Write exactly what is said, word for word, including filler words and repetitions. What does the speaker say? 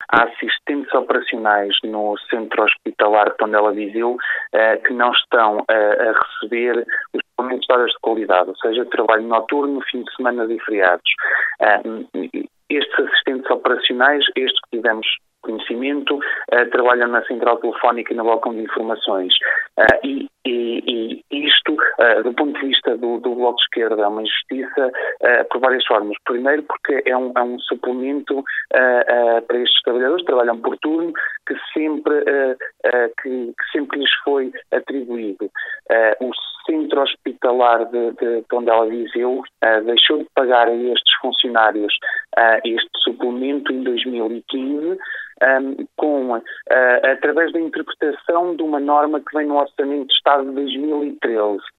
há assistentes operacionais no centro hospitalar de Tondela Viseu uh, que não estão uh, a receber os pagamentos de horas de qualidade, ou seja, trabalho noturno, fim de semana e feriados. Uh, estes assistentes operacionais, estes que tivemos conhecimento, uh, trabalham na central telefónica e no balcão de informações. Uh, e, e, e isto, uh, do ponto de vista do, do Bloco de Esquerda, é uma injustiça uh, por várias formas. Primeiro, porque é um, é um suplemento uh, uh, para estes trabalhadores, trabalham por turno, que sempre, uh, uh, que, que sempre lhes foi atribuído. Uh, o Centro Hospitalar de, de Tondela Viseu uh, deixou de pagar a estes funcionários uh, este suplemento em dois mil e quinze, Um, com, uh, através da interpretação de uma norma que vem no Orçamento de Estado de dois mil e treze.